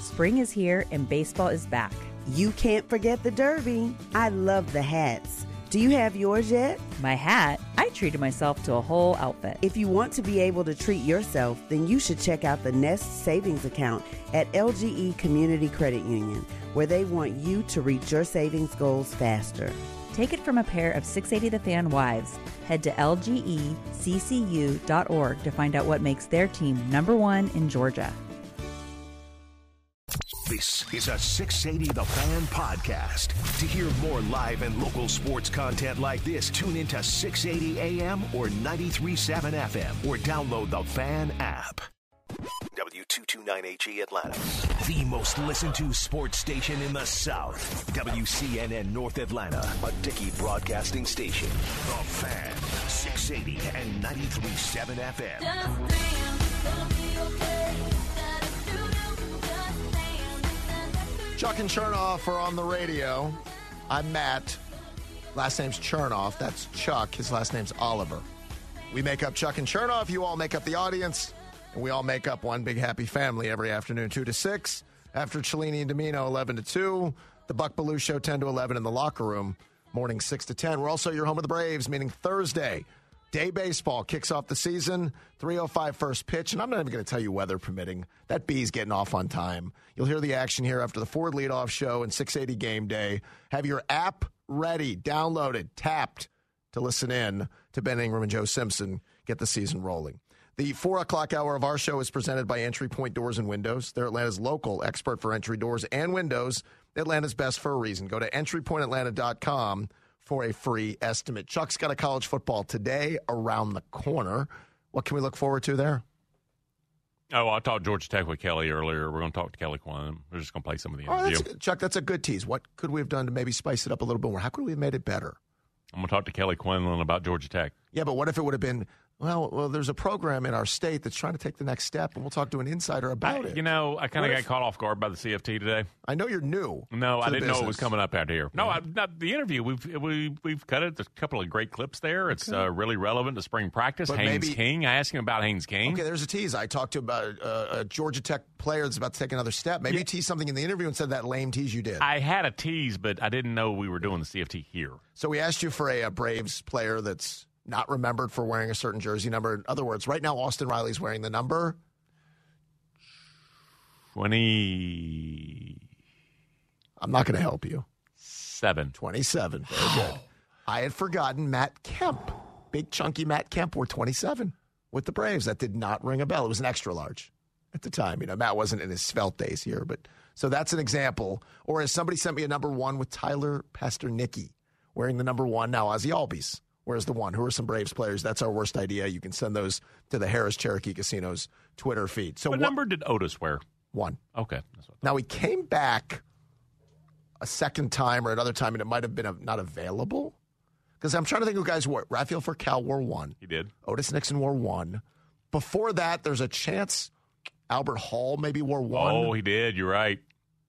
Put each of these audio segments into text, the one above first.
Spring is here and baseball is back. You can't forget the Derby. I love the hats. Do you have yours yet? My hat? I treated myself to a whole outfit. If you want to be able to treat yourself, then you should check out the Nest Savings Account at LGE Community Credit Union, where they want you to reach your savings goals faster. Take it from a pair of 680 The Fan wives. Head to lgeccu.org to find out what makes their team #1 in Georgia. This is a 680 The Fan podcast. To hear more live and local sports content like this, tune into 680 AM or 93.7 FM or download the Fan app. W229HE Atlanta, the most listened to sports station in the South. WCNN North Atlanta, a Dickey broadcasting station. The Fan, 680 and 93.7 FM. Chuck and Chernoff are on the radio. I'm Matt. Last name's Chernoff. That's Chuck. His last name's Oliver. We make up Chuck and Chernoff. You all make up the audience. And we all make up one big happy family every afternoon, 2 to 6. After Cellini and Domino, 11 to 2. The Buck Belue Show, 10 to 11 in the locker room. Morning, 6 to 10. We're also your home of the Braves, meaning Thursday. Day baseball kicks off the season. 3:05 first pitch. And I'm not even going to tell you weather permitting. That B's getting off on time. You'll hear the action here after the Ford leadoff show and 680 game day. Have your app ready, downloaded, tapped to listen in to Ben Ingram and Joe Simpson. Get the season rolling. The 4 o'clock hour of our show is presented by Entry Point Doors and Windows. They're Atlanta's local expert for entry doors and windows. Atlanta's best for a reason. Go to entrypointatlanta.com for a free estimate. Chuck's got a college football today around the corner. What can we look forward to there? Oh, I talked Georgia Tech with Kelly earlier. We're going to talk to Kelly Quinn. We're just going to play some of the interview. Chuck, that's a good tease. What could we have done to maybe spice it up a little bit more? How could we have made it better? I'm going to talk to Kelly Quinlan about Georgia Tech. Yeah, but what if it would have been, well, there's a program in our state that's trying to take the next step, and we'll talk to an insider about it. You know, I kind of got caught off guard by the CFT today. I know you're new. No, I didn't know it was coming up out here. No, Yeah. not the interview. We've cut it. There's a couple of great clips there. It's really relevant to spring practice. But Haynes maybe- King. I asked him about Haynes King. Okay, there's a tease. I talked to about a Georgia Tech player that's about to take another step. Maybe you teased something in the interview instead of that lame tease you did. I had a tease, but I didn't know we were doing the CFT here. So we asked you for a Braves player that's not remembered for wearing a certain jersey number. In other words, right now Austin Riley's wearing the number 27. I'm not going to help you. 27. Very good. I had forgotten Matt Kemp. Big, chunky Matt Kemp wore 27 with the Braves. That did not ring a bell. It was an extra large at the time. You know, Matt wasn't in his svelte days here. But so that's an example. Or as somebody sent me a number 1 with Tyler Pasternicki wearing the number 1. Now Ozzie Albies wears the 1. Who are some Braves players? That's our worst idea. You can send those to the Harris Cherokee Casino's Twitter feed. So What number did Otis wear? 1. Okay. That's what Now, he came back a second time or another time, and it might have been not available. Because I'm trying to think who guys wore it. Rafael Furcal wore 1. he did. Otis Nixon wore 1. Before that, there's a chance Albert Hall maybe wore 1. Oh, he did. You're right.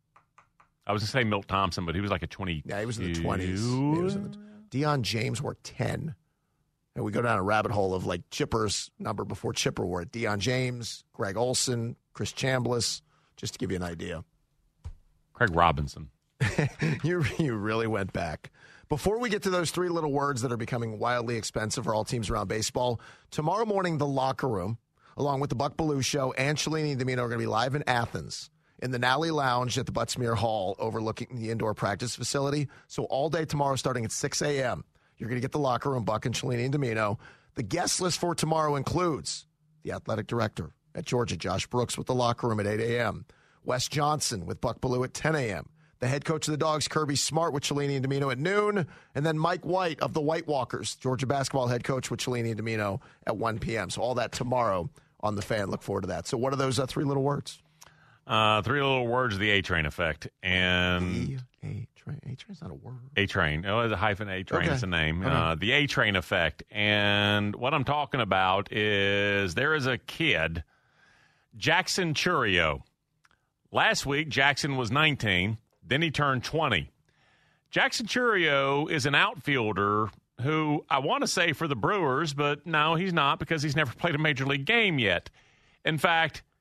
I was going to say Milt Thompson, but he was like a 20. Yeah, he was in the 20s. Deion James wore 10. And we go down a rabbit hole of like Chipper's number before Chipper wore it. Deion James, Greg Olson, Chris Chambliss, just to give you an idea. Craig Robinson. You really went back. Before we get to those 3 little words that are becoming wildly expensive for all teams around baseball, tomorrow morning, the locker room, along with the Buck Belue Show and Cellini and Domino, are going to be live in Athens in the Nally Lounge at the Buttsmere Hall overlooking the indoor practice facility. So all day tomorrow starting at 6 a.m., you're going to get the locker room, Buck and Cellini and Domino. The guest list for tomorrow includes the athletic director at Georgia, Josh Brooks, with the locker room at 8 a.m., Wes Johnson with Buck Belue at 10 a.m., the head coach of the Dogs, Kirby Smart, with Cellini and Domino at noon, and then Mike White of the White Walkers, Georgia basketball head coach, with Cellini and Domino at 1 p.m. So all that tomorrow on The Fan. Look forward to that. So what are those 3 little words? 3 little words, the A-Train effect. And A-Train. A-Train's not a word. A-Train. Oh, it's a hyphen A-Train. Okay. It's a name. Okay. The A-Train effect. And what I'm talking about is there is a kid, Jackson Churio. Last week, Jackson was 19. Then he turned 20. Jackson Churio is an outfielder who I want to say for the Brewers, but no, he's not because he's never played a major league game yet. In fact,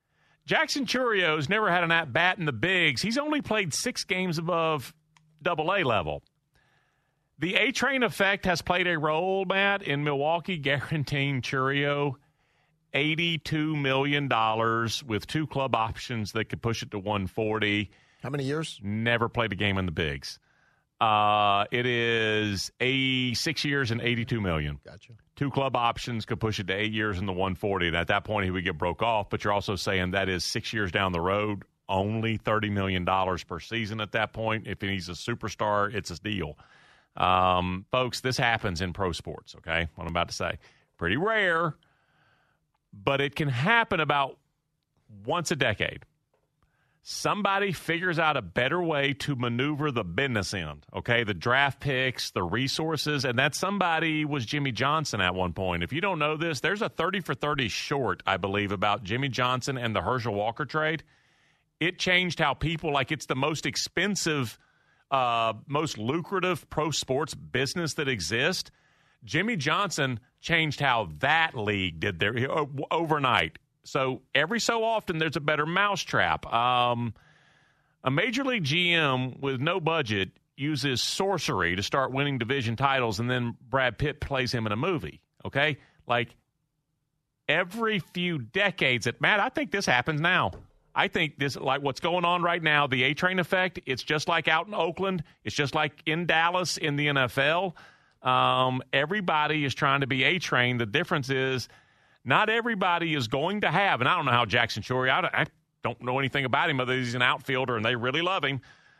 Jackson Churio's never had an at-bat in the bigs. He's only played 6 games above AA level. The A-Train effect has played a role, Matt, in Milwaukee guaranteeing Chourio $82 million with 2 club options that could push it to $140. How many years? Never played a game in the bigs. It is 6 years and $82 million. Gotcha. 2 club options could push it to 8 years and the $140. And at that point, he would get broke off. But you're also saying that is 6 years down the road, only $30 million per season at that point. If he's a superstar, it's a deal. Folks, this happens in pro sports, okay? What I'm about to say. Pretty rare, but it can happen about once a decade. Somebody figures out a better way to maneuver the business end, okay? The draft picks, the resources, and that somebody was Jimmy Johnson at one point. If you don't know this, there's a 30 for 30 short, I believe, about Jimmy Johnson and the Herschel Walker trade. It changed how people, like it's the most expensive, most lucrative pro sports business that exists. Jimmy Johnson changed how that league did their overnight. So every so often there's a better mousetrap. A major league GM with no budget uses sorcery to start winning division titles, and then Brad Pitt plays him in a movie, okay? Like every few decades, Matt, I think this happens now. I think this, like what's going on right now, the A-Train effect, it's just like out in Oakland. It's just like in Dallas in the NFL. Everybody is trying to be A-Train. The difference is not everybody is going to have, and I don't know how Jackson Chourio, I don't know anything about him other than he's an outfielder and they really love him.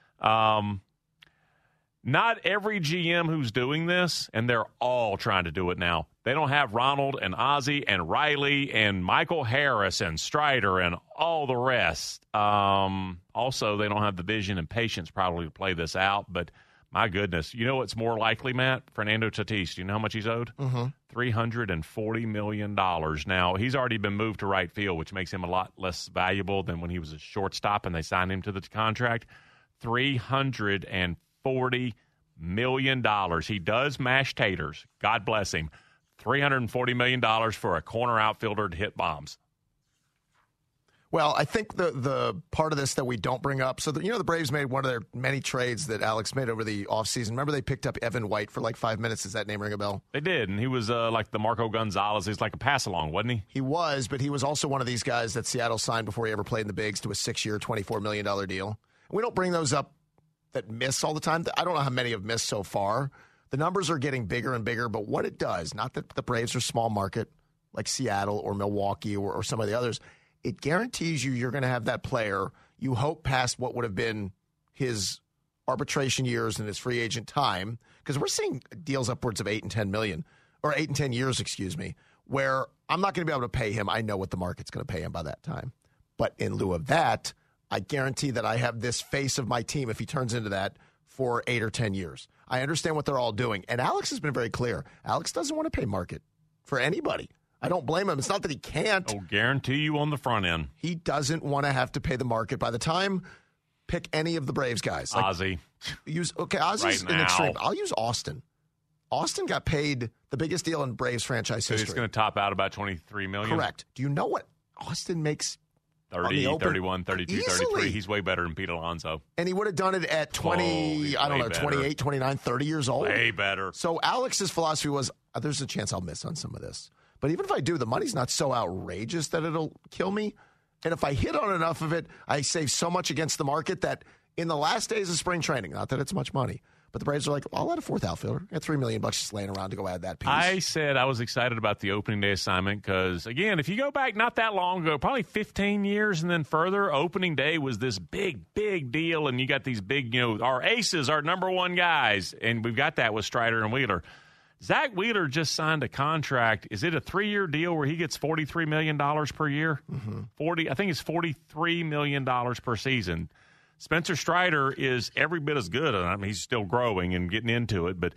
Not every GM who's doing this, and they're all trying to do it now. They don't have Ronald and Ozzie and Riley and Michael Harris and Strider and all the rest. Also, they don't have the vision and patience probably to play this out, but my goodness. You know what's more likely, Matt? Fernando Tatis. Do you know how much he's owed? $340 million. Now, he's already been moved to right field, which makes him a lot less valuable than when he was a shortstop and they signed him to the contract. $340 million. He does mash taters. God bless him. $340 million for a corner outfielder to hit bombs. Well, I think the part of this that we don't bring up, so the Braves made one of their many trades that Alex made over the offseason. Remember they picked up Evan White for like 5 minutes? Does that name ring a bell? They did, and he was like the Marco Gonzalez. He's like a pass-along, wasn't he? He was, but he was also one of these guys that Seattle signed before he ever played in the bigs to a 6-year, $24 million deal. And we don't bring those up that miss all the time. I don't know how many have missed so far. The numbers are getting bigger and bigger, but what it does, not that the Braves are small market like Seattle or Milwaukee or some of the others, it guarantees you're going to have that player, you hope, past what would have been his arbitration years and his free agent time, because we're seeing deals upwards of 8 and 10 million, or 8 and 10 years, where I'm not going to be able to pay him. I know what the market's going to pay him by that time. But in lieu of that, I guarantee that I have this face of my team if he turns into that for 8 or 10 years. I understand what they're all doing. And Alex has been very clear. Alex doesn't want to pay market for anybody. I don't blame him. It's not that he can't. I'll guarantee you on the front end. He doesn't want to have to pay the market. By the time, pick any of the Braves guys. Like, Ozzie. Ozzy's right an extreme. now. I'll use Austin. Austin got paid the biggest deal in Braves franchise history. It's going to top out about $23 million. Correct. Do you know what Austin makes? 30, 31, 32, Easily. 33. He's way better than Pete Alonso. And he would have done it at 20, I don't know, 28, 29, 30 years old. Way better. So Alex's philosophy was, there's a chance I'll miss on some of this. But even if I do, the money's not so outrageous that it'll kill me. And if I hit on enough of it, I save so much against the market that in the last days of spring training, not that it's much money, but the Braves are like, I'll add a fourth outfielder. I got $3 million just laying around to go add that piece. I said I was excited about the opening day assignment because, again, if you go back not that long ago, probably 15 years and then further, opening day was this big, big deal. And you got these big, our aces, our number one guys. And we've got that with Strider and Wheeler. Zach Wheeler just signed a contract. Is it a 3-year deal where he gets $43 million per year? I think it's $43 million per season. Spencer Strider is every bit as good. I mean, he's still growing and getting into it, but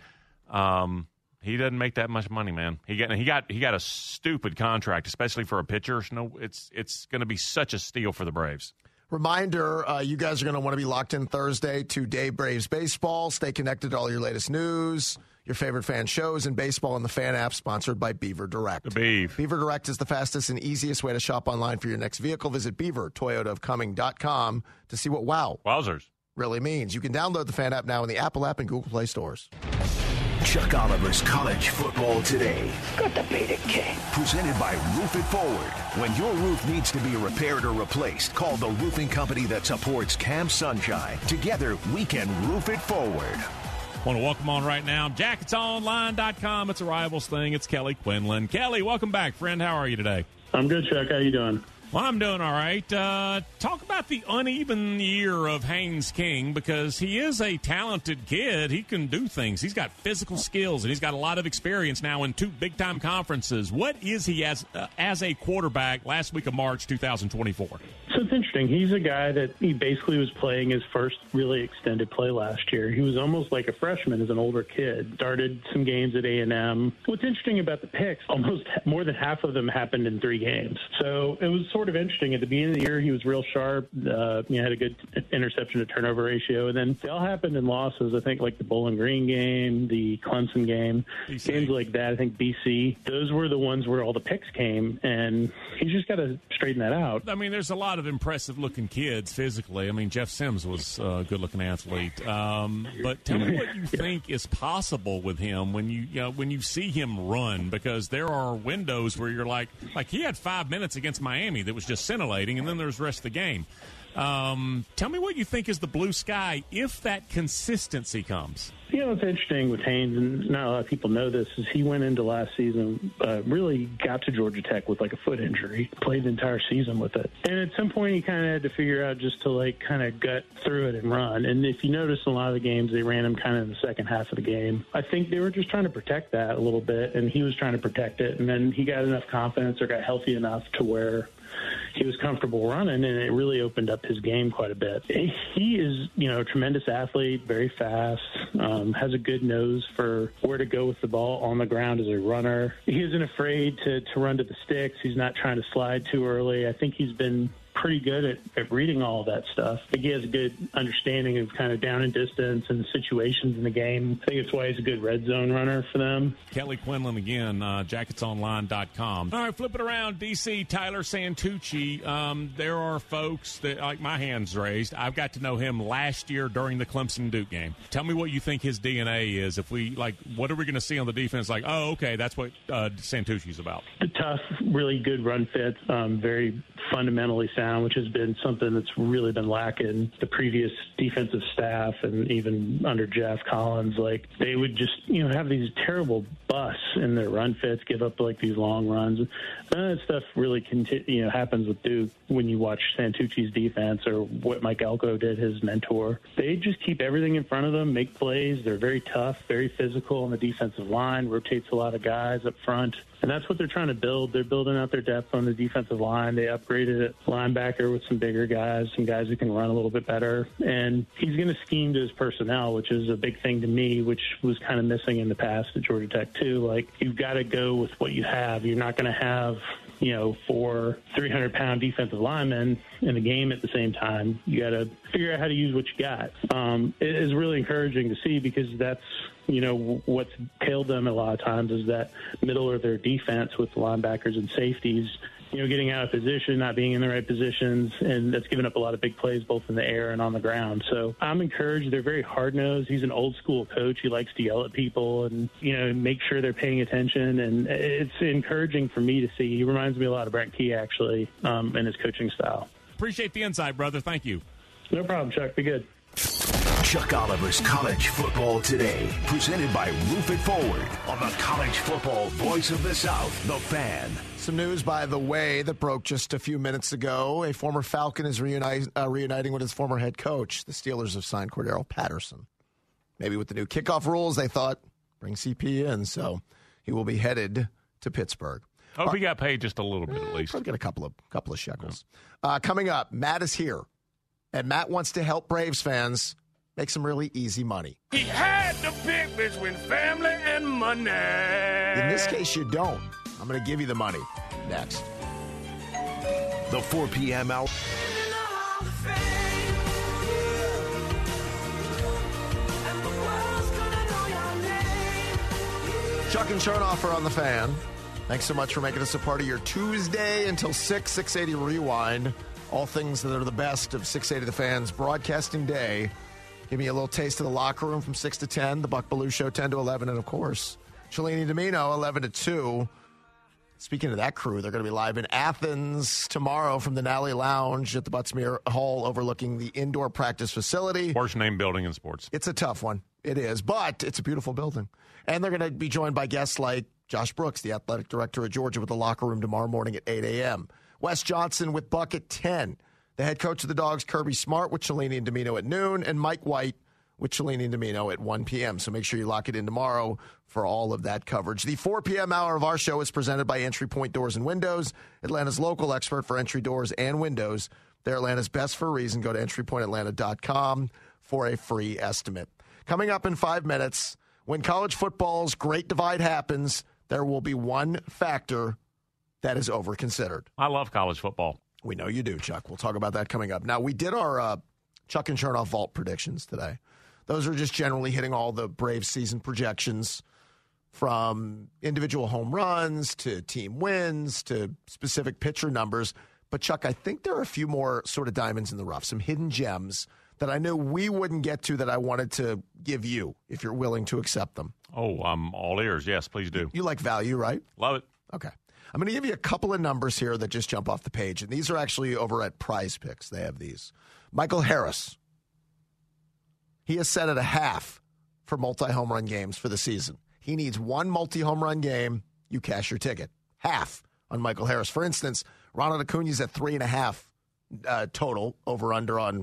he doesn't make that much money, man. He got a stupid contract, especially for a pitcher. No, it's going to be such a steal for the Braves. Reminder, you guys are going to want to be locked in Thursday to Day Braves Baseball. Stay connected to all your latest news, your favorite fan shows, and baseball on the Fan app, sponsored by Beaver Direct. The Beef. Beaver Direct is the fastest and easiest way to shop online for your next vehicle. Visit BeaverToyotaofComing.com to see what Wowzers really means. You can download the Fan app now in the Apple app and Google Play stores. Chuck Oliver's College Football Today. Got to beat it, King. Presented by Roof It Forward. When your roof needs to be repaired or replaced, call the roofing company that supports Camp Sunshine. Together, we can roof it forward. Want to welcome on right now, jacketsonline.com. It's a Rivals thing. It's Kelly Quinlan. Kelly, welcome back, friend. How are you today? I'm good, Chuck. How you doing? Well, I'm doing all right. Talk about the uneven year of Haynes King, because he is a talented kid. He can do things. He's got physical skills, and he's got a lot of experience now in 2 big-time conferences. What is he as a quarterback last week of March 2024? So it's interesting. He's a guy that he basically was playing his first really extended play last year. He was almost like a freshman as an older kid. Started some games at A&M. What's interesting about the picks, almost more than half of them happened in 3 games. So it was sort of interesting. At the beginning of the year, he was real sharp. Had a good interception to turnover ratio. And then they all happened in losses. I think like the Bowling Green game, the Clemson game, BC. Games like that. I think BC. Those were the ones where all the picks came. And he's just got to straighten that out. I mean, there's a lot of impressive-looking kids physically. I mean, Jeff Sims was a good-looking athlete. But tell me what you think is possible with him when you see him run, because there are windows where you're like he had 5 minutes against Miami that was just scintillating, and then there's the rest of the game. Tell me what you think is the blue sky if that consistency comes. What's interesting with Haynes, and not a lot of people know this, is he went into last season, really got to Georgia Tech with like a foot injury, played the entire season with it. And at some point he kind of had to figure out just to kind of gut through it and run. And if you notice in a lot of the games, they ran him kind of in the second half of the game. I think they were just trying to protect that a little bit, and he was trying to protect it. And then he got enough confidence or got healthy enough to where he was comfortable running, and it really opened up his game quite a bit. He is, a tremendous athlete, very fast, has a good nose for where to go with the ball on the ground as a runner. He isn't afraid to run to the sticks. He's not trying to slide too early. I think he's been pretty good at reading all of that stuff. I think he has a good understanding of kind of down and distance and situations in the game. I think it's why he's a good red zone runner for them. Kelly Quinlan again, jacketsonline.com. All right, flip it around. DC, Tyler Santucci. There are folks that, like, my hand's raised. I've got to know him last year during the Clemson-Duke game. Tell me what you think his DNA is. If we, what are we going to see on the defense? Okay, that's what Santucci's about. The tough, really good run fit, very fundamentally sound, which has been something that's really been lacking. The previous defensive staff and even under Jeff Collins, they would just, have these terrible busts in their run fits, give up these long runs. None of that stuff really happens with Duke when you watch Santucci's defense or what Mike Elko did, his mentor. They just keep everything in front of them, make plays. They're very tough, very physical on the defensive line, rotates a lot of guys up front. And that's what they're trying to build. They're building out their depth on the defensive line. They upgraded at linebacker with some bigger guys, some guys who can run a little bit better. And he's going to scheme to his personnel, which is a big thing to me, which was kind of missing in the past at Georgia Tech, too. You've got to go with what you have. You're not going to have 4 300-pound defensive linemen in the game at the same time. You got to figure out how to use what you got. It is really encouraging to see, because that's, what's tailed them a lot of times is that middle of their defense with the linebackers and safeties, getting out of position, not being in the right positions, and that's given up a lot of big plays both in the air and on the ground. So I'm encouraged. They're very hard-nosed. He's an old-school coach. He likes to yell at people and, make sure they're paying attention, and it's encouraging for me to see. He reminds me a lot of Brent Key, actually, in his coaching style. Appreciate the insight, brother. Thank you. No problem, Chuck. Be good. Chuck Oliver's College Football Today, presented by Roof It Forward on the college football voice of the South, The Fan. Some news, by the way, that broke just a few minutes ago. A former Falcon is reuniting with his former head coach. The Steelers have signed Cordero Patterson. Maybe with the new kickoff rules, they thought, bring CP in, so he will be headed to Pittsburgh. Hope he got paid just a little bit at least. Probably get a couple of shekels. Coming up, Matt is here, and Matt wants to help Braves fans make some really easy money. He had to pick between family and money. In this case, you don't. I'm going to give you the money next. The 4 p.m. hour. Chuck and Chernoff are on the Fan. Thanks so much for making us a part of your Tuesday until 680 Rewind. All things that are the best of 680 The Fan's broadcasting day. Give me a little taste of the locker room from 6 to 10. The Buck Belue Show, 10 to 11. And, of course, Cellini Domino, 11 to 2. Speaking of that crew, they're going to be live in Athens tomorrow from the Nally Lounge at the Buttsmere Hall overlooking the indoor practice facility. Worst named building in sports. It's a tough one. It is, but it's a beautiful building. And they're going to be joined by guests like Josh Brooks, the athletic director of Georgia, with the locker room tomorrow morning at 8 a.m. Wes Johnson with Buck at 10. The head coach of the Dogs, Kirby Smart, with Cellini and Domino at noon. And Mike White with Cellini and Domino at 1 p.m. So make sure you lock it in tomorrow for all of that coverage. The 4 p.m. hour of our show is presented by Entry Point Doors and Windows, Atlanta's local expert for entry doors and windows. They're Atlanta's best for a reason. Go to entrypointatlanta.com for a free estimate. Coming up in 5 minutes, when college football's great divide happens, there will be one factor that is overconsidered. I love college football. We know you do, Chuck. We'll talk about that coming up. Now, we did our Chuck and Chernoff Vault predictions today. Those are just generally hitting all the Braves season projections, from individual home runs to team wins to specific pitcher numbers. But, Chuck, I think there are a few more sort of diamonds in the rough, some hidden gems that I knew we wouldn't get to that I wanted to give you, if you're willing to accept them. Oh, I'm all ears. Yes, please do. You like value, right? Love it. Okay. I'm going to give you a couple of numbers here that just jump off the page, and these are actually over at Prize Picks. They have these. Michael Harris. He is set at a half for multi-home run games for the season. He needs one multi-home run game. You cash your ticket. Half on Michael Harris. For instance, Ronald Acuña's at 3.5 total over-under on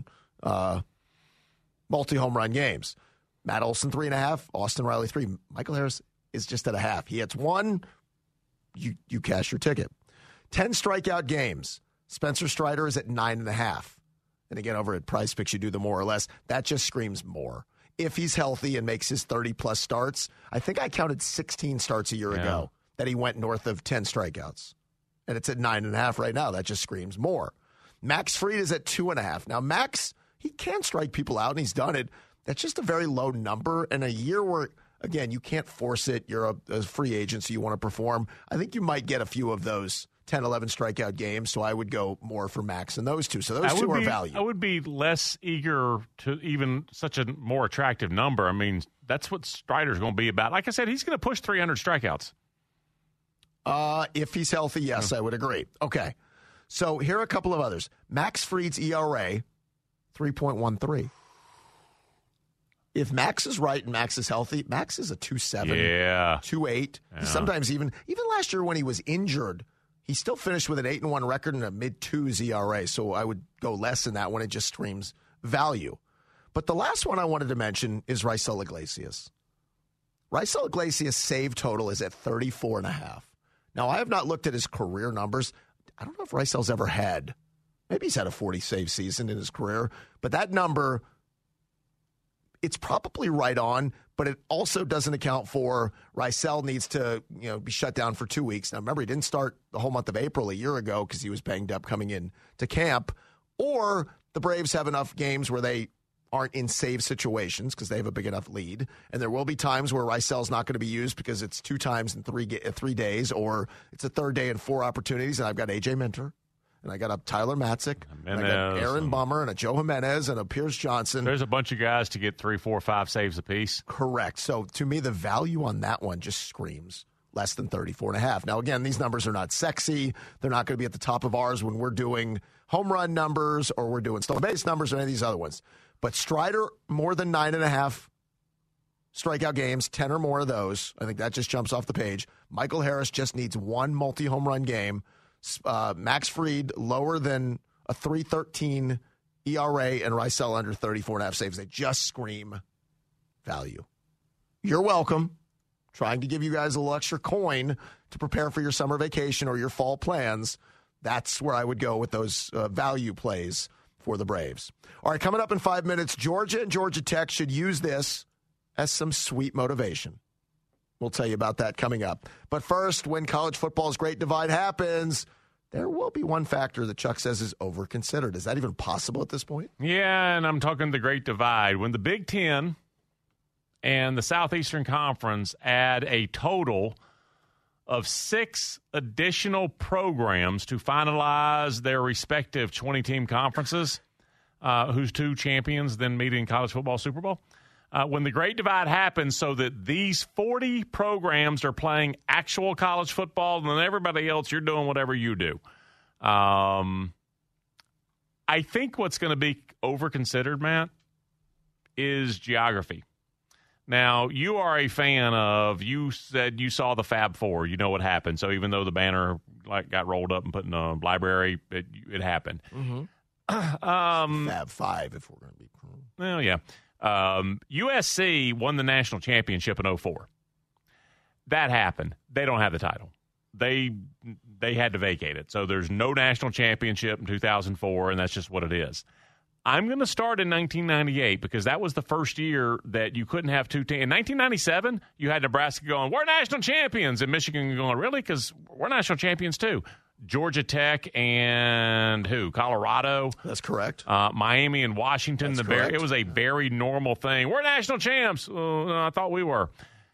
multi-home run games. Matt Olson, 3.5. Austin Riley, 3. Michael Harris is just at a half. He hits one. You cash your ticket. 10 strikeout games. Spencer Strider is at 9.5. And again, over at Prize Picks, you do the more or less. That just screams more. If he's healthy and makes his 30-plus starts, I think I counted 16 starts a year ago that he went north of 10 strikeouts. And it's at 9.5 right now. That just screams more. Max Fried is at 2.5. Now, Max, he can strike people out, and he's done it. That's just a very low number. And a year where, again, you can't force it. You're a free agent, so you want to perform. I think you might get a few of those 10, 11 strikeout games, so I would go more for Max than those two. So those two are value. I would be less eager to even such a more attractive number. I mean, that's what Strider's going to be about. Like I said, he's going to push 300 strikeouts. If he's healthy, yes, I would agree. Okay. So here are a couple of others. Max Fried's ERA, 3.13. If Max is right and Max is healthy, Max is a 2.7, 2.8. Yeah. Sometimes even last year when he was injured, he still finished with an 8-1 record and a mid-2s ERA. So I would go less than that when it just screams value. But the last one I wanted to mention is Raisel Iglesias. Raisel Iglesias' save total is at 34.5. Now, I have not looked at his career numbers. I don't know if Raisel's ever had. Maybe he's had a 40 save season in his career. But that number, it's probably right on, but it also doesn't account for Raisel needs to be shut down for 2 weeks. Now, remember, he didn't start the whole month of April a year ago because he was banged up coming in to camp. Or the Braves have enough games where they aren't in save situations because they have a big enough lead. And there will be times where Raisel's not going to be used because it's 2 times in 3 days, or it's a third day and 4 opportunities. And I've got A.J. Minter, and I got a Tyler Matzik, and I got Aaron Bummer, and a Joe Jimenez, and a Pierce Johnson. There's a bunch of guys to get 3, 4, 5 saves apiece. Correct. So to me, the value on that one just screams less than 34.5. Now, again, these numbers are not sexy. They're not going to be at the top of ours when we're doing home run numbers or we're doing stolen base numbers or any of these other ones. But Strider, more than 9.5 strikeout games, 10 or more of those. I think that just jumps off the page. Michael Harris just needs one multi-home run game. Max Fried, lower than a 3.13 ERA, and Raisel under 34.5 saves. They just scream value. You're welcome. Trying to give you guys a little extra coin to prepare for your summer vacation or your fall plans. That's where I would go with those value plays for the Braves. All right, coming up in 5 minutes, Georgia and Georgia Tech should use this as some sweet motivation. We'll tell you about that coming up. But first, when college football's great divide happens, there will be one factor that Chuck says is overconsidered. Is that even possible at this point? Yeah, and I'm talking the great divide. When the Big Ten and the Southeastern Conference add a total of 6 additional programs to finalize their respective 20-team conferences, whose 2 champions then meet in college football Super Bowl. When the Great Divide happens so that these 40 programs are playing actual college football, and then everybody else, you're doing whatever you do. I think what's going to be over-considered, Matt, is geography. Now, you are a fan of, you said you saw the Fab Four. You know what happened. So even though the banner got rolled up and put in a library, it happened. Mm-hmm. Fab Five, if we're going to be. Well, yeah. USC won the national championship in 2004. That happened. They don't have the title. They had to vacate it. So there's no national championship in 2004, and that's just what it is. I'm going to start in 1998 because that was the first year that you couldn't have 2 teams. In 1997, you had Nebraska going, we're national champions, and Michigan going, really? Because we're national champions too. Georgia Tech and who? Colorado. That's correct. Miami and Washington. That's correct. It was a very normal thing. We're national champs. I thought we were.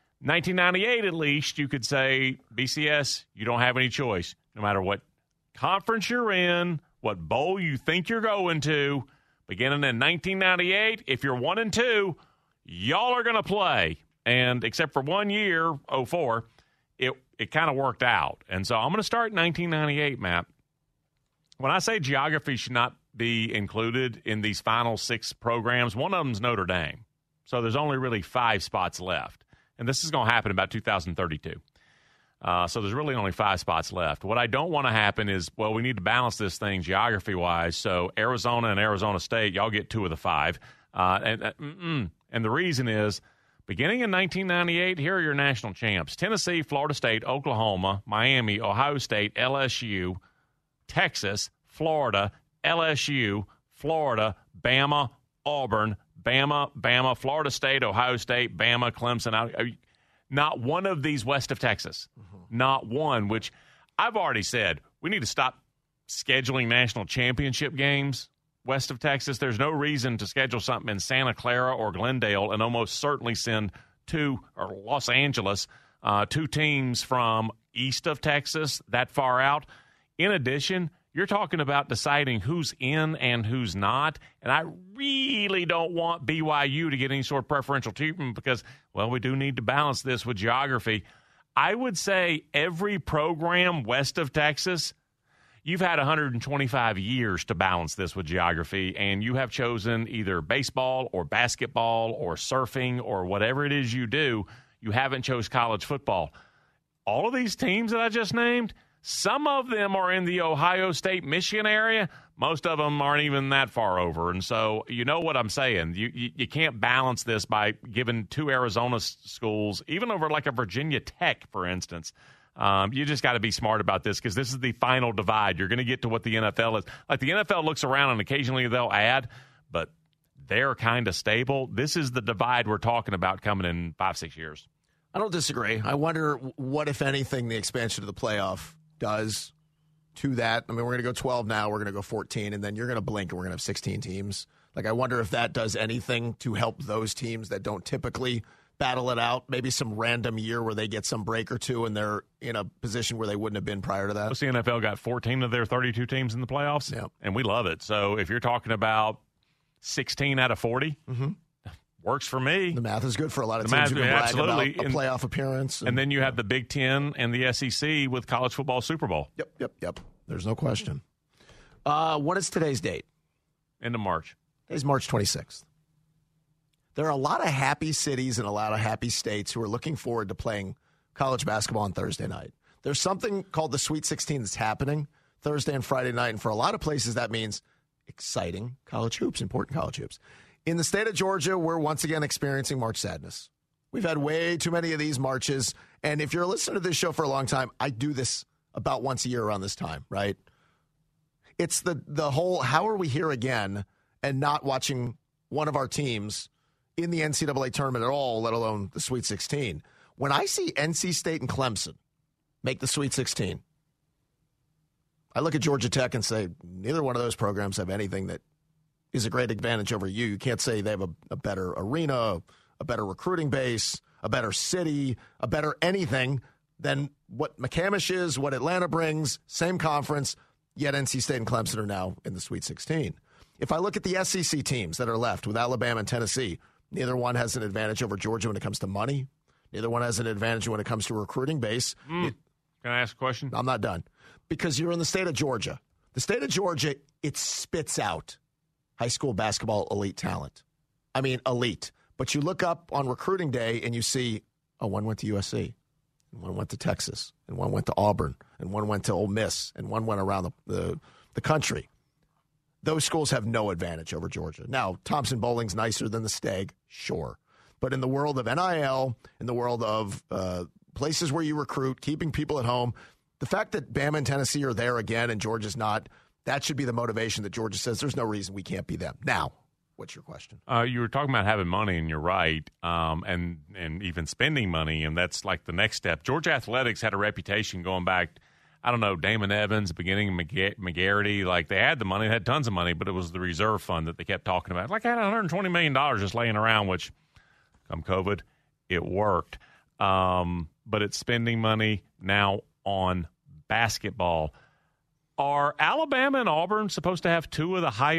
1998, at least, you could say, BCS, you don't have any choice. No matter what conference you're in, what bowl you think you're going to, beginning in 1998, if you're 1 and 2, y'all are going to play. And except for 1 year, 2004, it kind of worked out. And so I'm going to start in 1998, Matt. When I say geography should not be included in these final 6 programs, one of them is Notre Dame. So there's only really 5 spots left. And this is going to happen about 2032. So there's really only 5 spots left. What I don't want to happen is, well, we need to balance this thing geography-wise. So Arizona and Arizona State, y'all get 2 of the 5. And the reason is, beginning in 1998, here are your national champs. Tennessee, Florida State, Oklahoma, Miami, Ohio State, LSU, Texas, Florida, LSU, Florida, Bama, Auburn, Bama, Florida State, Ohio State, Bama, Clemson. Not one of these west of Texas. Mm-hmm. Not one, which I've already said, we need to stop scheduling national championship games west of Texas. There's no reason to schedule something in Santa Clara or Glendale and almost certainly send 2, or Los Angeles, 2 teams from east of Texas that far out. In addition, you're talking about deciding who's in and who's not, and I really don't want BYU to get any sort of preferential treatment because, well, we do need to balance this with geography. I would say every program west of Texas, you've had 125 years to balance this with geography, and you have chosen either baseball or basketball or surfing or whatever it is you do. You haven't chose college football. All of these teams that I just named, some of them are in the Ohio State, Michigan area. Most of them aren't even that far over. And so you know what I'm saying. You can't balance this by giving 2 Arizona schools, even over like a Virginia Tech, for instance. You just got to be smart about this because this is the final divide. You're going to get to what the NFL is. Like the NFL looks around and occasionally they'll add, but they're kind of stable. This is the divide we're talking about coming in 5-6 years. I don't disagree. I wonder what, if anything, the expansion of the playoff does to that. I mean, we're going to go 12 now. We're going to go 14, and then you're going to blink and we're going to have 16 teams. Like, I wonder if that does anything to help those teams that don't typically battle it out. Maybe some random year where they get some break or two and they're in a position where they wouldn't have been prior to that. The NFL got 14 of their 32 teams in the playoffs, yeah, and we love it. So if you're talking about 16 out of 40, works for me. The math is good for a lot of teams who can brag absolutely. About a playoff appearance. And then you have the Big Ten and the SEC with college football Super Bowl. Yep. There's no question. What is today's date? End of March. Today's March 26th. There are a lot of happy cities and a lot of happy states who are looking forward to playing college basketball on Thursday night. There's something called the Sweet 16 that's happening Thursday and Friday night, and for a lot of places that means exciting college hoops, important college hoops. In the state of Georgia, we're once again experiencing March Sadness. We've had way too many of these marches, and if you're listening to this show for a long time, I do this about once a year around this time, right? It's the whole, how are we here again and not watching one of our teams in the NCAA tournament at all, let alone the Sweet 16. When I see NC State and Clemson make the Sweet 16, I look at Georgia Tech and say, neither one of those programs have anything that is a great advantage over you. You can't say they have a better arena, a better recruiting base, a better city, a better anything than what McCamish is, what Atlanta brings, same conference, yet NC State and Clemson are now in the Sweet 16. If I look at the SEC teams that are left with Alabama and Tennessee, neither one has an advantage over Georgia when it comes to money. Neither one has an advantage when it comes to recruiting base. Can I ask a question? I'm not done. Because you're in the state of Georgia. The state of Georgia, it spits out high school basketball elite talent. I mean, elite. But you look up on recruiting day and you see, one went to USC, and one went to Texas, and one went to Auburn, and one went to Ole Miss, and one went around the country. Those schools have no advantage over Georgia. Now, Thompson Bowling's nicer than the Stag, sure. But in the world of NIL, in the world of places where you recruit, keeping people at home, the fact that Bama and Tennessee are there again and Georgia's not, that should be the motivation that Georgia says there's no reason we can't be them. Now, what's your question? You were talking about having money, and you're right, and even spending money, and that's like the next step. Georgia Athletics had a reputation going back, I don't know, Damon Evans, beginning of McGarity. Like, they had the money, they had tons of money, but it was the reserve fund that they kept talking about. Like, I had $120 million just laying around, which, come COVID, it worked. But it's spending money now on basketball. Are Alabama and Auburn supposed to have two of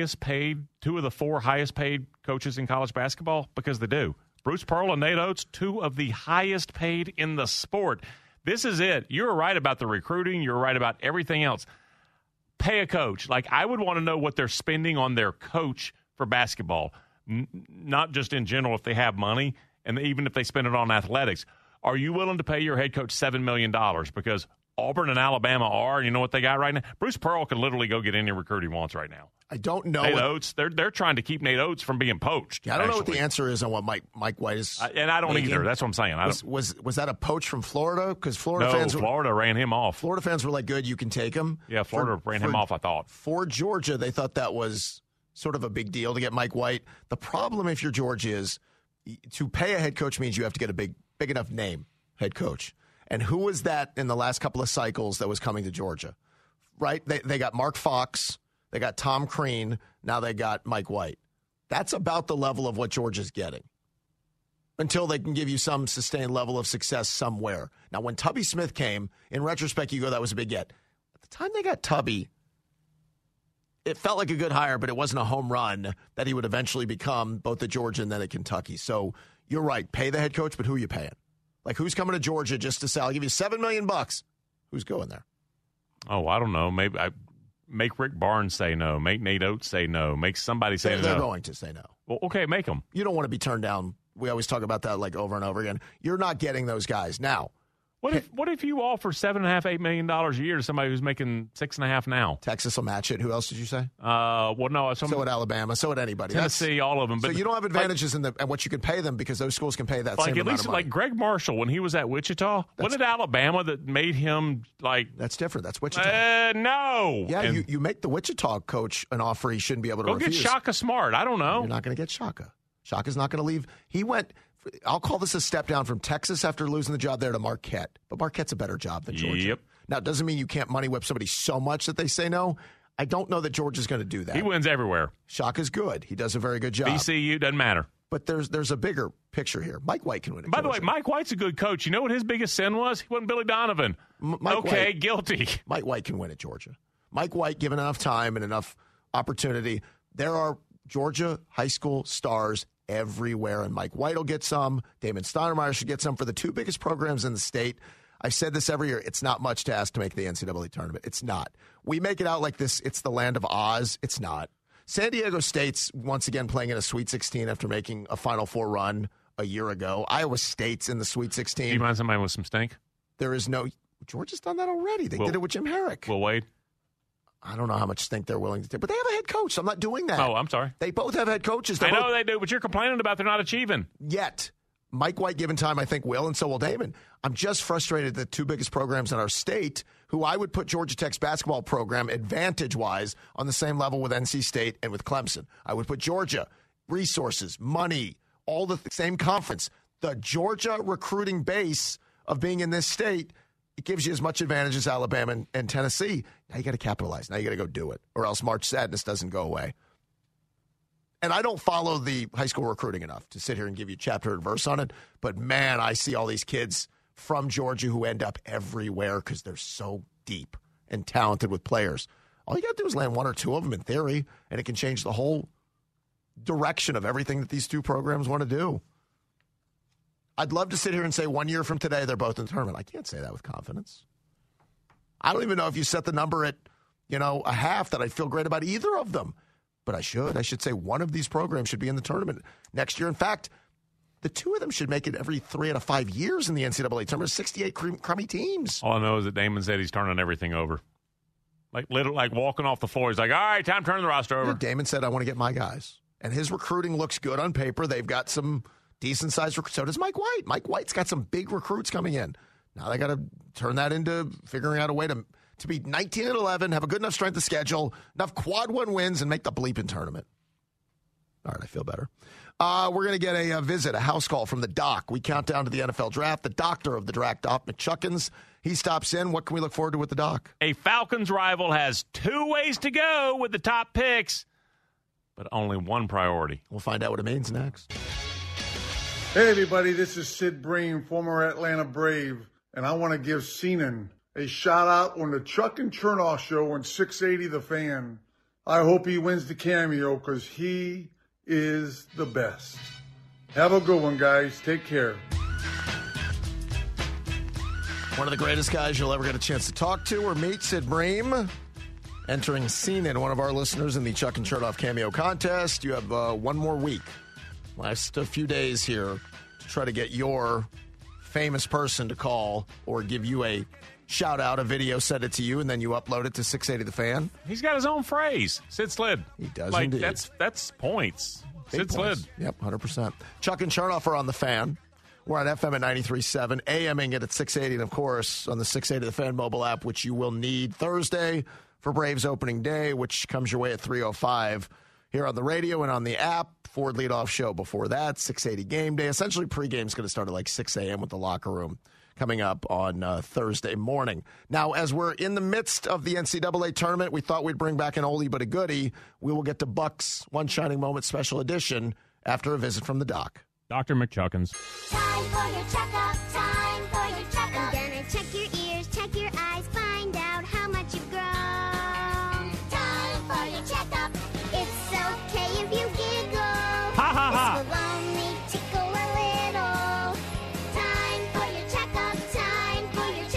the four highest paid coaches in college basketball? Because they do. Bruce Pearl and Nate Oates, two of the highest paid in the sport. This is it. You're right about the recruiting. You're right about everything else. Pay a coach. Like, I would want to know what they're spending on their coach for basketball, not just in general if they have money, and even if they spend it on athletics. Are you willing to pay your head coach $7 million? Because Auburn and Alabama are, and you know what they got right now? Bruce Pearl can literally go get any recruit he wants right now. I don't know. Nate Oates, they're trying to keep Nate Oates from being poached. Yeah, I don't know what the answer is on what Mike White is. And I don't either. That's what I'm saying. Was that a poach from Florida? Because Florida ran him off. Florida fans were like, good, you can take him. Yeah, Florida ran him off, I thought. For Georgia, they thought that was sort of a big deal to get Mike White. The problem if you're Georgia is to pay a head coach means you have to get a big enough name head coach. And who was that in the last couple of cycles that was coming to Georgia? Right? They got Mark Fox. They got Tom Crean. Now they got Mike White. That's about the level of what Georgia's getting until they can give you some sustained level of success somewhere. Now, when Tubby Smith came, in retrospect, you go, that was a big get. At the time they got Tubby, it felt like a good hire, but it wasn't a home run that he would eventually become both at Georgia and then at Kentucky. So you're right. Pay the head coach, but who are you paying? Like, who's coming to Georgia just to say, I'll give you $7 million? Who's going there? Oh, I don't know. Maybe make Rick Barnes say no. Make Nate Oates say no. Make somebody say no. They're going to say no. Well, okay, make them. You don't want to be turned down. We always talk about that like over and over again. You're not getting those guys. Now, what if you offer $7.5-8 million a year to somebody who's making $6.5 now? Texas will match it. Who else did you say? Well, no. So would Alabama. So would anybody. Tennessee, all of them. But so you don't have advantages in what you can pay them because those schools can pay that same amount of money. At least like Greg Marshall when he was at Wichita. Wasn't it Alabama that made him like? That's different. That's Wichita. No. Yeah, you make the Wichita coach an offer he shouldn't be able to refuse. Go get Shaka Smart. I don't know. You're not going to get Shaka. Shaka's not going to leave. He went. I'll call this a step down from Texas after losing the job there to Marquette. But Marquette's a better job than Georgia. Yep. Now, it doesn't mean you can't money whip somebody so much that they say no. I don't know that Georgia's going to do that. He wins everywhere. Shaka's good. He does a very good job. VCU, doesn't matter. But there's a bigger picture here. Mike White can win it. By the way, Mike White's a good coach. You know what his biggest sin was? He wasn't Billy Donovan. Guilty. Mike White can win at Georgia. Mike White, given enough time and enough opportunity, there are Georgia high school stars everywhere, and Mike White will get some. Damon Stoudemire should get some for the two biggest programs in the state. I've said this every year. It's not much to ask to make the NCAA tournament. It's not. We make it out like this. It's the land of Oz. It's not. San Diego State's once again playing in a Sweet 16 after making a Final Four run a year ago. Iowa State's in the Sweet 16. Do you mind somebody with some stink? There is no. Georgia's done that already. They did it with Jim Herrick. Will Wade? I don't know how much stink they're willing to take, but they have a head coach. So I'm not doing that. Oh, I'm sorry. They both have head coaches. I know they do, but you're complaining about they're not achieving. Yet, Mike White, given time, I think will, and so will Damon. I'm just frustrated that the two biggest programs in our state, who I would put Georgia Tech's basketball program advantage-wise on the same level with NC State and with Clemson. I would put Georgia, resources, money, all the same conference. The Georgia recruiting base of being in this state, it gives you as much advantage as Alabama and Tennessee. Now you got to capitalize. Now you got to go do it, or else March Sadness doesn't go away. And I don't follow the high school recruiting enough to sit here and give you chapter and verse on it. But, man, I see all these kids from Georgia who end up everywhere because they're so deep and talented with players. All you got to do is land one or two of them in theory, and it can change the whole direction of everything that these two programs want to do. I'd love to sit here and say 1 year from today they're both in the tournament. I can't say that with confidence. I don't even know if you set the number at, a half that I'd feel great about either of them. But I should. I should say one of these programs should be in the tournament next year. In fact, the two of them should make it every 3 out of 5 years in the NCAA tournament. 68 crummy teams. All I know is that Damon said he's turning everything over. Like walking off the floor. He's like, all right, time to turn the roster over. Yeah, Damon said, I want to get my guys. And his recruiting looks good on paper. They've got some decent-sized recruits. So does Mike White. Mike White's got some big recruits coming in. Now they got to turn that into figuring out a way to be 19-11, have a good enough strength of schedule, enough quad one wins, and make the bleeping tournament. All right, I feel better. We're going to get a visit, a house call from the doc. We count down to the NFL draft. The doctor of the draft, Doc McChuckins, he stops in. What can we look forward to with the doc? A Falcons rival has 2 ways to go with the top picks, but only one priority. We'll find out what it means next. Hey, everybody, this is Sid Bream, former Atlanta Brave, and I want to give Seenan a shout-out on the Chuck and Chernoff show on 680 The Fan. I hope he wins the cameo because he is the best. Have a good one, guys. Take care. One of the greatest guys you'll ever get a chance to talk to or meet, Sid Bream, entering Seenan, one of our listeners in the Chuck and Chernoff cameo contest. You have one more week, last a few days here, to try to get your famous person to call or give you a shout out, a video, send it to you, and then you upload it to 680 The Fan. He's got his own phrase. Sid Slid. He does like, indeed. That's points. Big Sid points. Slid. Yep, 100%. Chuck and Chernoff are on The Fan. We're on FM at 93.7, AMing it at 680, and, of course, on the 680 The Fan mobile app, which you will need Thursday for Braves opening day, which comes your way at 3:05 here on the radio and on the app. Ford leadoff show before that, 680 game day. Essentially, pregame's going to start at like 6 a.m. with the locker room coming up on Thursday morning. Now, as we're in the midst of the NCAA tournament, we thought we'd bring back an oldie but a goodie. We will get to Buck's One Shining Moment special edition after a visit from the doc. Dr. McChuckins. Time for your checkup, time for your checkup. I'm gonna check your ears, check your eyes, find out how much you've grown. Time for your checkup. It's okay if you giggle. Ha ha ha. This will only tickle a little. Time for your checkup, time for your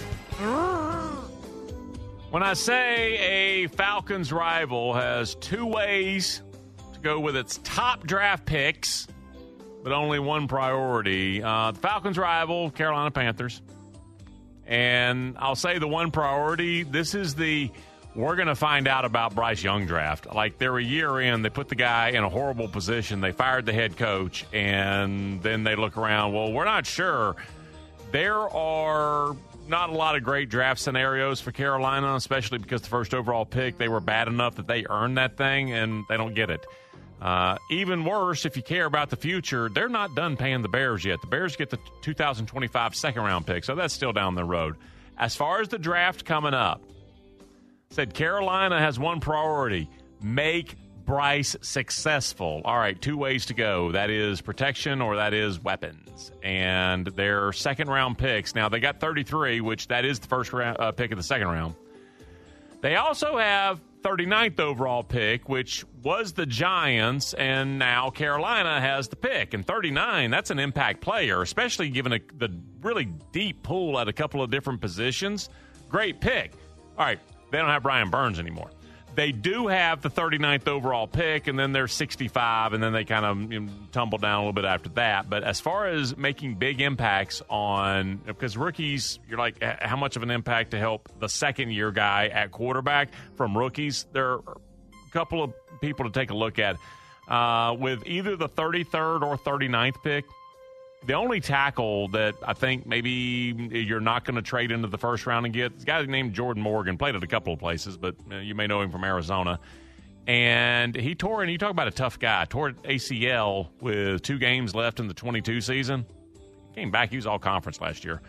checkup. When I say a Falcons rival has 2 ways to go with its top draft picks, but only one priority, the Falcons rival, Carolina Panthers. And I'll say the one priority, this is we're going to find out about Bryce Young draft. Like, they're a year in, they put the guy in a horrible position, they fired the head coach, and then they look around, well, we're not sure. There are not a lot of great draft scenarios for Carolina, especially because the first overall pick, they were bad enough that they earned that thing, and they don't get it. Even worse, if you care about the future, they're not done paying the Bears yet. The Bears get the 2025 second-round pick, so that's still down the road. As far as the draft coming up, said Carolina has one priority, make Bryce successful. All right, 2 ways to go. That is protection or that is weapons. And their second-round picks, now they got 33, which that is the first pick of the second round. They also have 39th overall pick, which was the Giants, and now Carolina has the pick. And 39, that's an impact player, especially given the really deep pool at a couple of different positions. Great pick. All right, they don't have Brian Burns anymore. They do have the 39th overall pick, and then they're 65, and then they kind of tumble down a little bit after that. But as far as making big impacts on – because rookies, you're like, how much of an impact to help the second-year guy at quarterback from rookies? There are a couple of people to take a look at. With either the 33rd or 39th pick, the only tackle that I think maybe you're not going to trade into the first round and get is a guy named Jordan Morgan. Played at a couple of places, but you may know him from Arizona. And he tore, and you talk about a tough guy, tore ACL with 2 games left in the 22 season. Came back. He was all conference last year.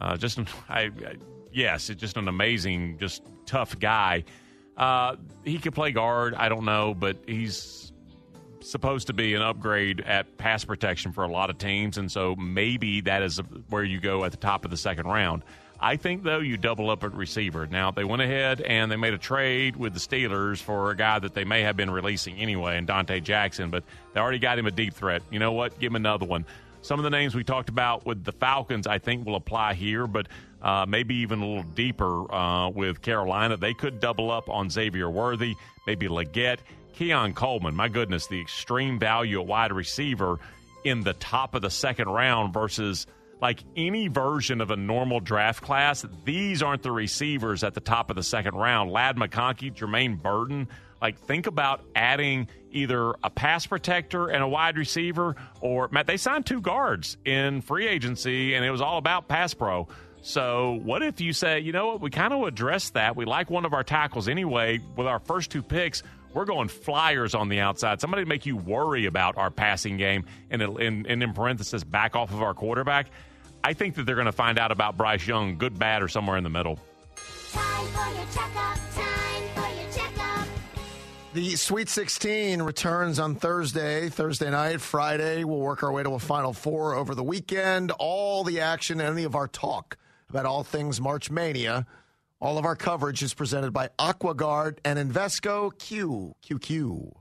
Yes, it's just an amazing, just tough guy. He could play guard. I don't know, but he's supposed to be an upgrade at pass protection for a lot of teams, and so maybe that is where you go at the top of the second round. I think, though, you double up at receiver. Now, they went ahead and they made a trade with the Steelers for a guy that they may have been releasing anyway, in Dante Jackson, but they already got him a deep threat. You know what? Give him another one. Some of the names we talked about with the Falcons, I think, will apply here, but maybe even a little deeper with Carolina. They could double up on Xavier Worthy, maybe Leggett. Keon Coleman, my goodness, the extreme value at wide receiver in the top of the second round versus like any version of a normal draft class. These aren't the receivers at the top of the second round. Ladd McConkey, Jermaine Burton. Like, think about adding either a pass protector and a wide receiver, or, Matt, they signed 2 guards in free agency, and it was all about pass pro. So what if you say, you know what, we kind of address that. We like one of our tackles anyway. With our first 2 picks, we're going flyers on the outside. Somebody to make you worry about our passing game, and in parenthesis, back off of our quarterback. I think that they're going to find out about Bryce Young, good, bad, or somewhere in the middle. Time for your checkup. Time for your checkup. The Sweet 16 returns on Thursday night. Friday, we'll work our way to a Final Four over the weekend. All the action, any of our talk about all things March Mania, all of our coverage is presented by AquaGuard and Invesco QQQ.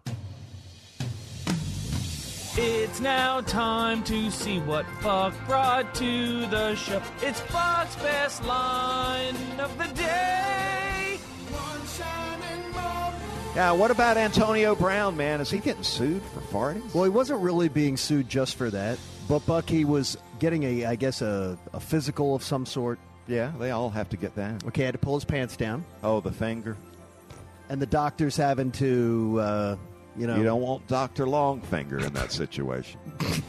It's now time to see what Buck brought to the show. It's Buck's best line of the day. Yeah, what about Antonio Brown, man? Is he getting sued for farting? Well, he wasn't really being sued just for that. But, Buck, he was getting a physical of some sort. Yeah, they all have to get that. Okay, had to pull his pants down. Oh, the finger. And the doctor's having to... You don't want Dr. Longfinger in that situation.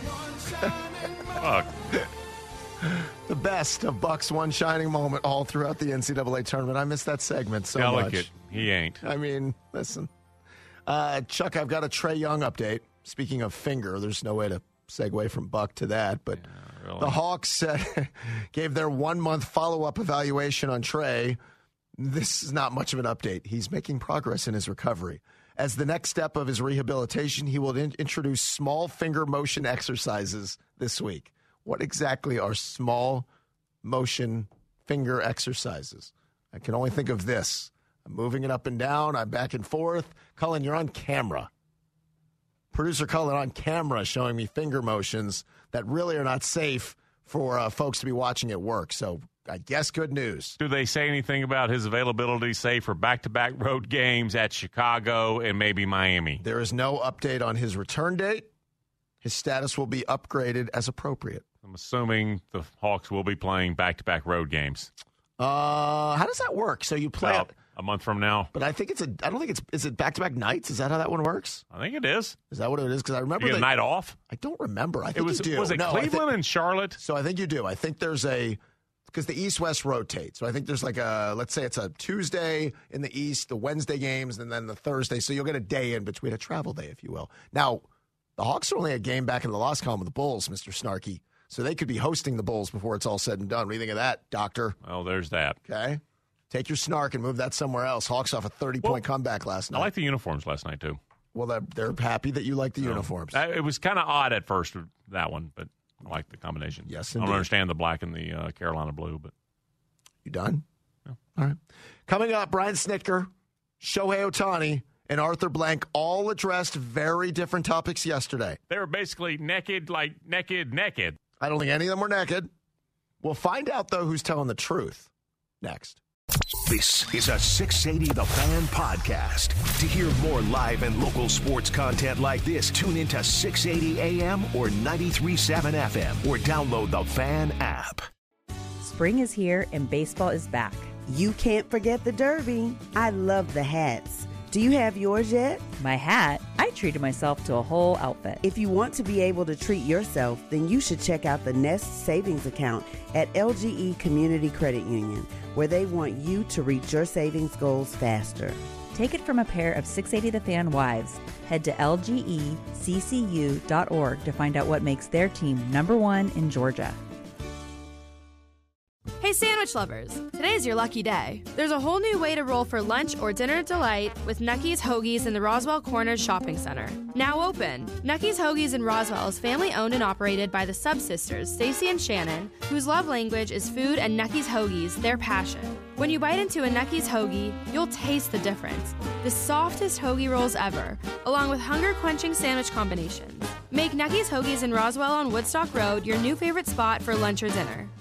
The best of Buck's one shining moment all throughout the NCAA tournament. I missed that segment so Delicate. much. He ain't. I mean, listen. Chuck, I've got a Trae Young update. Speaking of finger, there's no way to segue from Buck to that, but really. The Hawks gave their 1-month follow-up evaluation on Trae. This is not much of an update. He's making progress in his recovery. As the next step of his rehabilitation, he will introduce small finger motion exercises this week. What exactly are small motion finger exercises? I can only think of this. I'm moving it up and down. I'm back and forth. Cullen, you're on camera. Producer Cullen on camera showing me finger motions that really are not safe for folks to be watching at work. So I guess good news. Do they say anything about his availability, say, for back-to-back road games at Chicago and maybe Miami? There is no update on his return date. His status will be upgraded as appropriate. I'm assuming the Hawks will be playing back-to-back road games. How does that work? So you play a month from now. But I don't think is it back-to-back nights? Is that how that one works? I think it is. Is that what it is? Because I remember you get a night off. I don't remember. I think you do. Was it Cleveland and Charlotte? So I think you do. I think there's because the East-West rotate. So I think there's let's say it's a Tuesday in the East, the Wednesday games, and then the Thursday. So you'll get a day in between, a travel day, if you will. Now, the Hawks are only a game back in the loss column with the Bulls, Mr. Snarky. So they could be hosting the Bulls before it's all said and done. What do you think of that, Doctor? Oh, there's that. Okay. Take your snark and move that somewhere else. Hawks off a 30-point comeback last night. I like the uniforms last night, too. Well, they're happy that you like the uniforms. It was kind of odd at first, that one, but I like the combination. Yes, I indeed. don't understand the black and the Carolina blue, but... You done? Yeah. All right. Coming up, Brian Snitker, Shohei Ohtani, and Arthur Blank all addressed very different topics yesterday. They were basically naked. I don't think any of them were naked. We'll find out, though, who's telling the truth next. This is a 680 The Fan podcast. To hear more live and local sports content like this, tune into 680 AM or 93.7 FM or download the Fan app. Spring is here and baseball is back. You can't forget the Derby. I love the hats. Do you have yours yet? My hat? I treated myself to a whole outfit. If you want to be able to treat yourself, then you should check out the Nest Savings Account at LGE Community Credit Union, where they want you to reach your savings goals faster. Take it from a pair of 680 The Fan wives. Head to lgeccu.org to find out what makes their team #1 in Georgia. Hey, Hey sandwich lovers, today's your lucky day. There's a whole new way to roll for lunch or dinner delight with Nucky's Hoagies in the Roswell Corners Shopping Center. Now open. Nucky's Hoagies in Roswell is family owned and operated by the Sub-Sisters, Stacy and Shannon, whose love language is food and Nucky's Hoagies, their passion. When you bite into a Nucky's Hoagie, you'll taste the difference. The softest hoagie rolls ever, along with hunger-quenching sandwich combinations. Make Nucky's Hoagies in Roswell on Woodstock Road your new favorite spot for lunch or dinner.